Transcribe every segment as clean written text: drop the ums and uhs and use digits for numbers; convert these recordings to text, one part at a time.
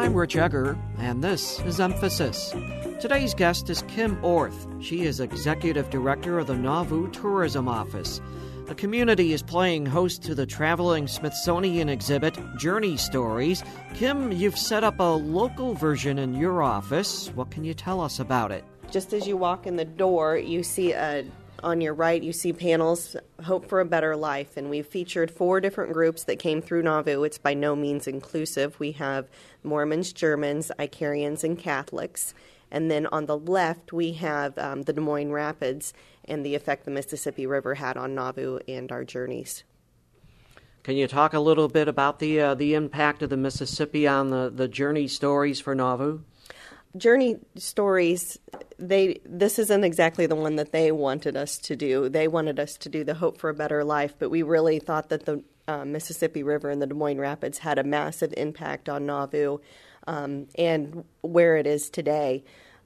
I'm Rich Egger, and this is Emphasis. Today's guest is Kim Orth. She is Executive Director of the Nauvoo Tourism Office. The community is playing host to the traveling Smithsonian exhibit, Journey Stories. Kim, you've set up a local version in your office. What can you tell us about it? Just as you walk in the door, you see on your right, you see panels, Hope for a Better Life, and we've featured 4 different groups that came through Nauvoo. It's by no means inclusive. We have Mormons, Germans, Icarians, and Catholics. And then on the left, we have the Des Moines Rapids and the effect the Mississippi River had on Nauvoo and our journeys. Can you talk a little bit about the impact of the Mississippi on the journey stories for Nauvoo? Journey Stories, this isn't exactly the one that they wanted us to do. They wanted us to do the Hope for a Better Life, but we really thought that the Mississippi River and the Des Moines Rapids had a massive impact on Nauvoo and where it is today.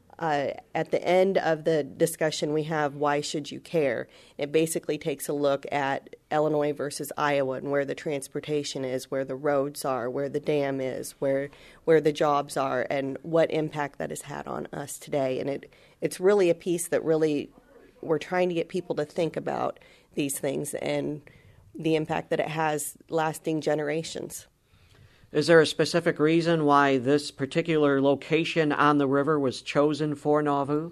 At the end of the discussion, we have Why Should You Care? It basically takes a look at Illinois versus Iowa and where the transportation is, where the roads are, where the dam is, where the jobs are, and what impact that has had on us today. And it's really a piece that really we're trying to get people to think about these things and the impact that it has lasting generations. Is there a specific reason why this particular location on the river was chosen for Nauvoo?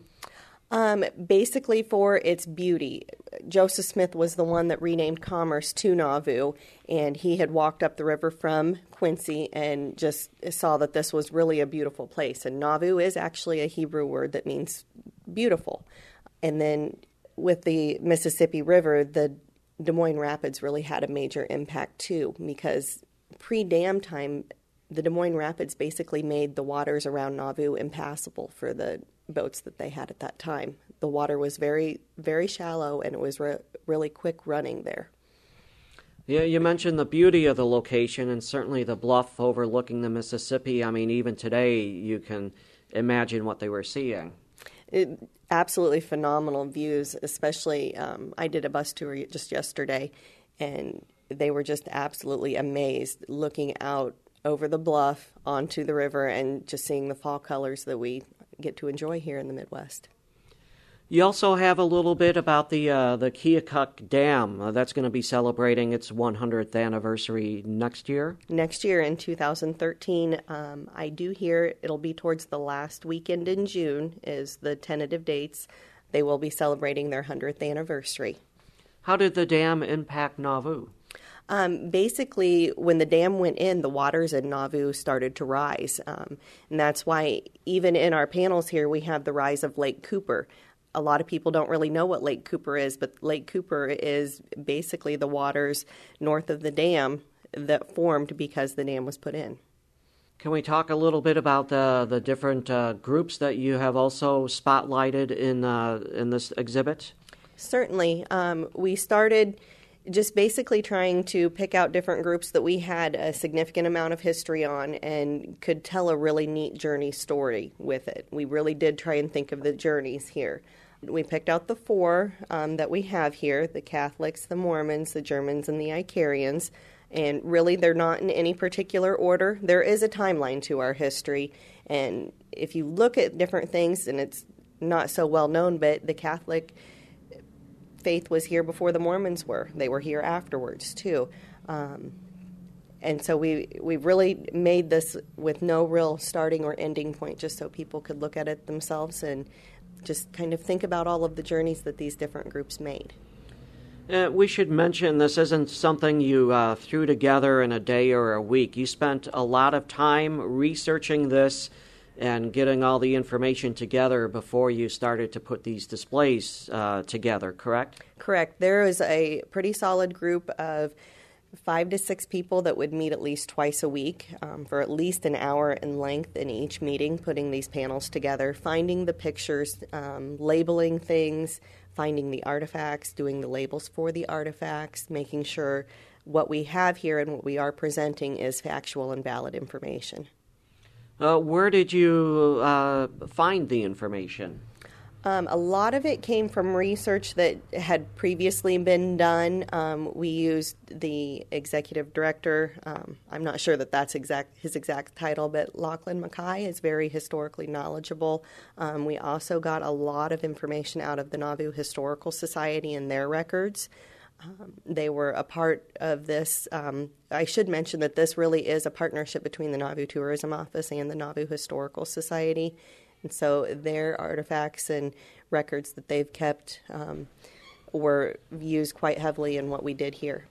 Basically for its beauty. Joseph Smith was the one that renamed Commerce to Nauvoo, and he had walked up the river from Quincy and just saw that this was really a beautiful place. And Nauvoo is actually a Hebrew word that means beautiful. And then with the Mississippi River, the Des Moines Rapids really had a major impact too, because pre-dam time, the Des Moines Rapids basically made the waters around Nauvoo impassable for the boats that they had at that time. The water was very, very shallow, and it was really quick running there. Yeah, you mentioned the beauty of the location and certainly the bluff overlooking the Mississippi. I mean, even today you can imagine what they were seeing. Absolutely phenomenal views, especially I did a bus tour just yesterday, and they were just absolutely amazed looking out over the bluff onto the river and just seeing the fall colors that we get to enjoy here in the Midwest. You also have a little bit about the Keokuk Dam. That's going to be celebrating its 100th anniversary next year? Next year in 2013. I do hear it'll be towards the last weekend in June is the tentative dates. They will be celebrating their 100th anniversary. How did the dam impact Nauvoo? Basically, when the dam went in, the waters in Nauvoo started to rise. And that's why even in our panels here, we have the rise of Lake Cooper. A lot of people don't really know what Lake Cooper is, but Lake Cooper is basically the waters north of the dam that formed because the dam was put in. Can we talk a little bit about the different groups that you have also spotlighted in this exhibit? Certainly. We started just basically trying to pick out different groups that we had a significant amount of history on and could tell a really neat journey story with it. We really did try and think of the journeys here. We picked out the 4 that we have here, the Catholics, the Mormons, the Germans, and the Icarians. And really, they're not in any particular order. There is a timeline to our history. And if you look at different things, and it's not so well known, but the Catholic faith was here before the Mormons were. They were here afterwards, too. And so we really made this with no real starting or ending point, just so people could look at it themselves and just kind of think about all of the journeys that these different groups made. We should mention this isn't something you threw together in a day or a week. You spent a lot of time researching this and getting all the information together before you started to put these displays together, correct? Correct. There is a pretty solid group of 5 to 6 people that would meet at least twice a week for at least an hour in length in each meeting, putting these panels together, finding the pictures, labeling things, finding the artifacts, doing the labels for the artifacts, making sure what we have here and what we are presenting is factual and valid information. Where did you find the information? A lot of it came from research that had previously been done. We used the executive director. I'm not sure that that's his exact title, but Lachlan Mackay is very historically knowledgeable. We also got a lot of information out of the Nauvoo Historical Society and their records. They were a part of this. I should mention that this really is a partnership between the Nauvoo Tourism Office and the Nauvoo Historical Society. And so their artifacts and records that they've kept were used quite heavily in what we did here.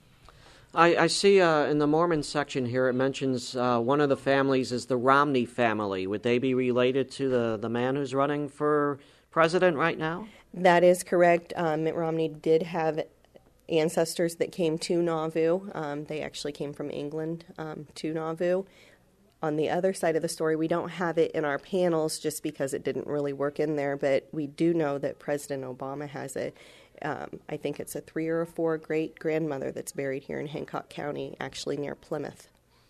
I see in the Mormon section here it mentions one of the families is the Romney family. Would they be related to the man who's running for president right now? That is correct. Mitt Romney did have ancestors that came to Nauvoo. They actually came from England to Nauvoo. On the other side of the story, we don't have it in our panels just because it didn't really work in there, but we do know that President Obama has I think it's a 3 or 4 great-grandmother that's buried here in Hancock County, actually near Plymouth.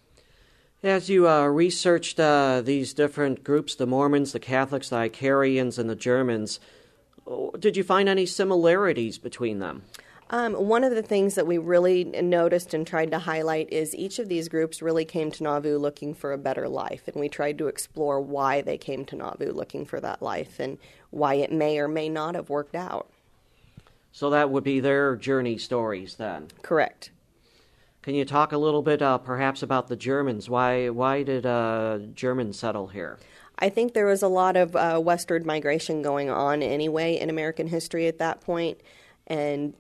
As you researched these different groups, the Mormons, the Catholics, the Icarians, and the Germans, did you find any similarities between them? One of the things that we really noticed and tried to highlight is each of these groups really came to Nauvoo looking for a better life, and we tried to explore why they came to Nauvoo looking for that life and why it may or may not have worked out. So that would be their journey stories then? Correct. Can you talk a little bit perhaps about the Germans? Why did Germans settle here? I think there was a lot of westward migration going on anyway in American history at that point, and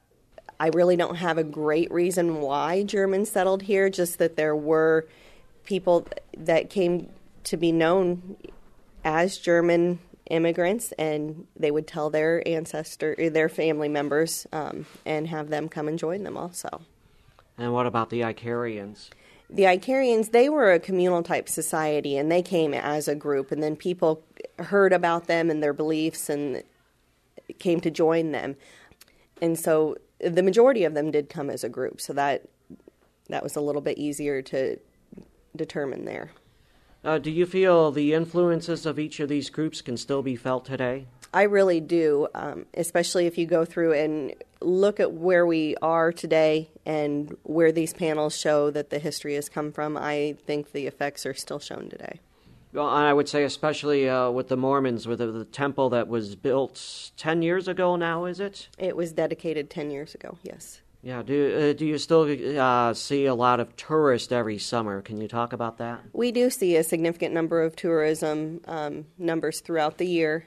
I really don't have a great reason why Germans settled here, just that there were people that came to be known as German immigrants, and they would tell their their family members, and have them come and join them also. And what about the Icarians? The Icarians, they were a communal type society, and they came as a group, and then people heard about them and their beliefs and came to join them. And so the majority of them did come as a group, so that was a little bit easier to determine there. Do you feel the influences of each of these groups can still be felt today? I really do, especially if you go through and look at where we are today and where these panels show that the history has come from. I think the effects are still shown today. Well, I would say especially with the Mormons, with the temple that was built 10 years ago now, is it? It was dedicated 10 years ago, yes. Yeah. Do you still see a lot of tourists every summer? Can you talk about that? We do see a significant number of tourism numbers throughout the year.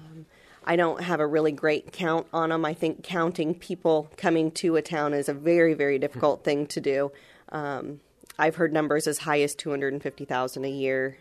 I don't have a really great count on them. I think counting people coming to a town is a very, very difficult thing to do. I've heard numbers as high as 250,000 a year.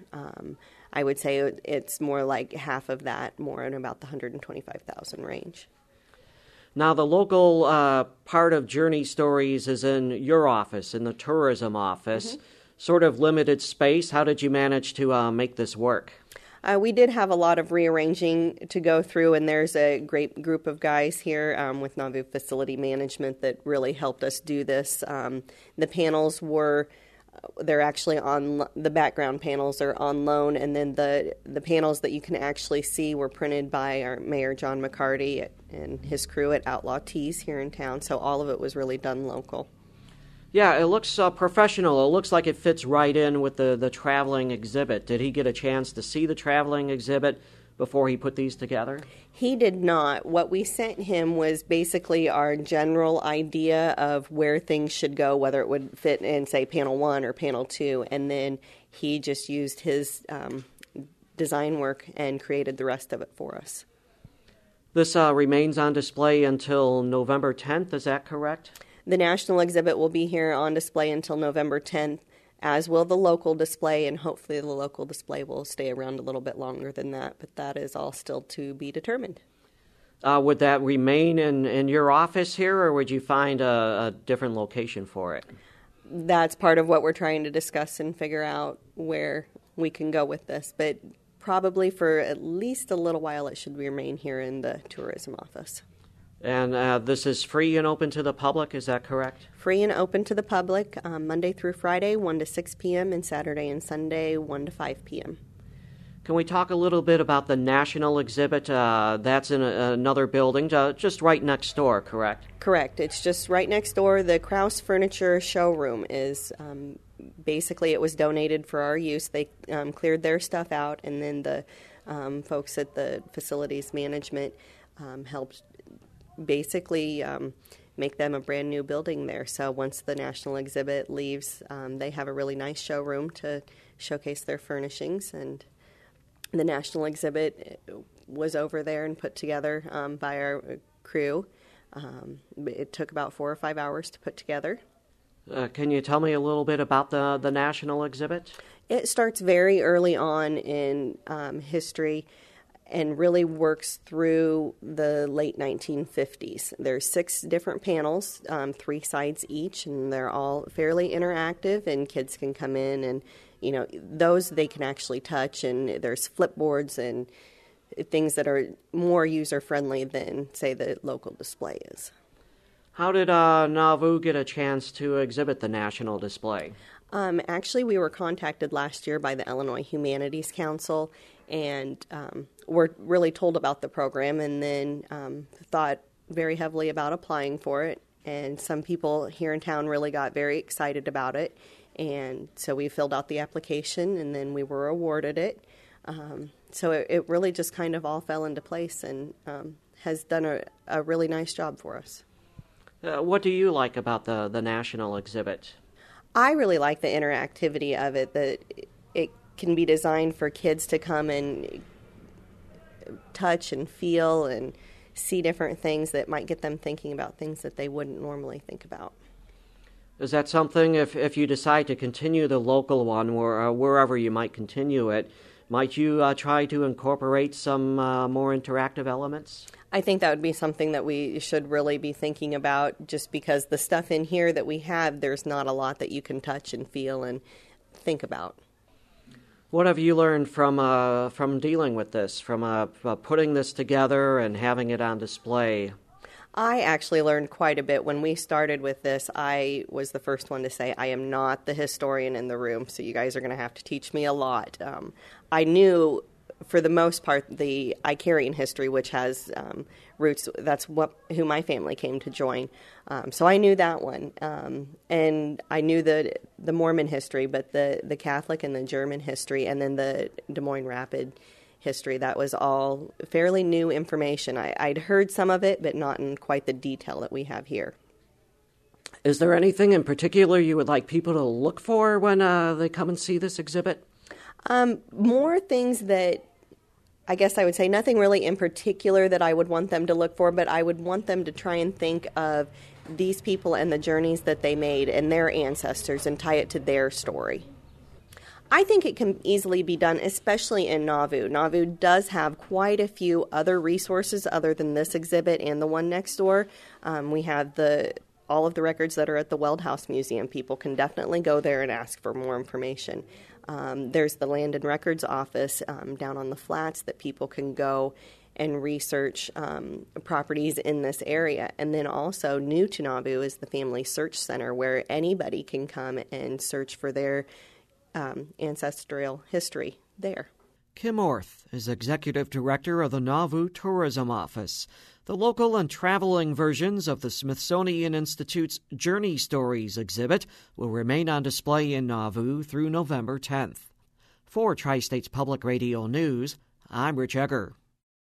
I would say it's more like half of that, more in about the 125,000 range. Now, the local part of Journey Stories is in your office, in the tourism office. Mm-hmm. Sort of limited space. How did you manage to make this work? We did have a lot of rearranging to go through, and there's a great group of guys here with Nauvoo Facility Management that really helped us do this. The panels they're actually on, the background panels are on loan, and then the panels that you can actually see were printed by our Mayor John McCarty and his crew at Outlaw Tees here in town, so all of it was really done local. Yeah, it looks professional. It looks like it fits right in with the traveling exhibit. Did he get a chance to see the traveling exhibit before he put these together? He did not. What we sent him was basically our general idea of where things should go, whether it would fit in, say, panel 1 or panel 2, and then he just used his design work and created the rest of it for us. This remains on display until November 10th, is that correct? The national exhibit will be here on display until November 10th, as will the local display, and hopefully the local display will stay around a little bit longer than that, but that is all still to be determined. Would that remain in your office here, or would you find a different location for it? That's part of what we're trying to discuss and figure out where we can go with this, but probably for at least a little while it should remain here in the tourism office. And this is free and open to the public, is that correct? Free and open to the public, Monday through Friday, 1 to 6 p.m., and Saturday and Sunday, 1 to 5 p.m. Can we talk a little bit about the national exhibit? That's in another building, just right next door, correct? Correct. It's just right next door. The Kraus Furniture showroom is basically, it was donated for our use. They cleared their stuff out, and then the folks at the facilities management helped basically make them a brand new building there. So once the national exhibit leaves, they have a really nice showroom to showcase their furnishings. And the national exhibit was over there and put together by our crew. It took about 4 or 5 hours to put together. Can you tell me a little bit about the national exhibit? It starts very early on in history and really works through the late 1950s. There's 6 different panels, 3 sides each, and they're all fairly interactive, and kids can come in and, those they can actually touch, and there's flipboards and things that are more user-friendly than, say, the local display is. How did Nauvoo get a chance to exhibit the national display? Actually, we were contacted last year by the Illinois Humanities Council, and were really told about the program, and then thought very heavily about applying for it. And some people here in town really got very excited about it, and so we filled out the application, and then we were awarded it. So it really just kind of all fell into place, and has done a really nice job for us. What do you like about the national exhibit? I really like the interactivity of it, that it can be designed for kids to come and touch and feel and see different things that might get them thinking about things that they wouldn't normally think about. Is that something, if you decide to continue the local one, or wherever you might continue it, might you try to incorporate some more interactive elements? I think that would be something that we should really be thinking about, just because the stuff in here that we have, there's not a lot that you can touch and feel and think about. What have you learned from dealing with this, from putting this together and having it on display? I actually learned quite a bit. When we started with this, I was the first one to say, I am not the historian in the room, so you guys are going to have to teach me a lot. I knew, for the most part, the Icarian history, which has roots, that's who my family came to join. So I knew that one. And I knew the Mormon history, but the Catholic and the German history, and then the Des Moines Rapid history, that was all fairly new information. I'd heard some of it, but not in quite the detail that we have here. Is there anything in particular you would like people to look for when they come and see this exhibit? More things that, I guess I would say, nothing really in particular that I would want them to look for, but I would want them to try and think of these people and the journeys that they made and their ancestors and tie it to their story. I think it can easily be done, especially in Nauvoo. Nauvoo does have quite a few other resources other than this exhibit and the one next door. We have all of the records that are at the Weld House Museum. People can definitely go there and ask for more information. There's the Land and Records Office down on the flats that people can go and research properties in this area. And then also new to Nauvoo is the Family Search Center, where anybody can come and search for their ancestral history there. Kim Orth is Executive Director of the Nauvoo Tourism Office. The local and traveling versions of the Smithsonian Institute's Journey Stories exhibit will remain on display in Nauvoo through November 10th. For Tri-States Public Radio News, I'm Rich Egger.